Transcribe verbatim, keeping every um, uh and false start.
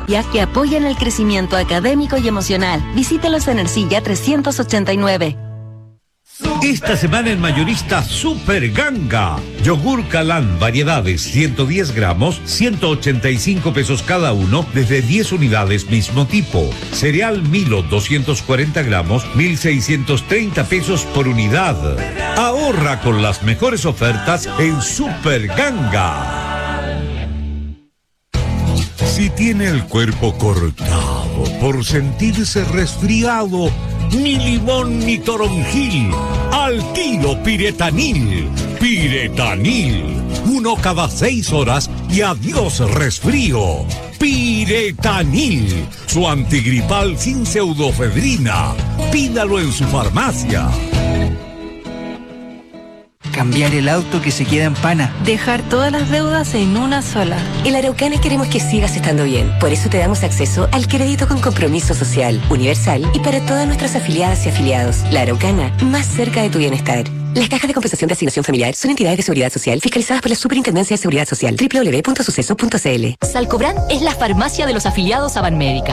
terapia que apoyan el crecimiento académico y emocional. Visítelos en Ercilla trescientos ochenta y nueve. Esta semana en Mayorista Super Ganga. Yogur Calán, variedades, ciento diez gramos, ciento ochenta y cinco pesos cada uno, desde diez unidades mismo tipo. Cereal Milo, doscientos cuarenta gramos, mil seiscientos treinta pesos por unidad. Ahorra con las mejores ofertas en Super Ganga. Si tiene el cuerpo cortado por sentirse resfriado, ni limón ni toronjil, al tiro Piretanil. Piretanil, uno cada seis horas y adiós resfrío. Piretanil, su antigripal sin pseudofedrina. Pídalo en su farmacia. Cambiar el auto que se queda en pana. Dejar todas las deudas en una sola. En la Araucana queremos que sigas estando bien. Por eso te damos acceso al crédito con compromiso social, universal y para todas nuestras afiliadas y afiliados. La Araucana, más cerca de tu bienestar. Las cajas de compensación de asignación familiar son entidades de seguridad social fiscalizadas por la Superintendencia de Seguridad Social. doble u doble u doble u punto suceso punto c l. Salcobran es la farmacia de los afiliados a Banmédica.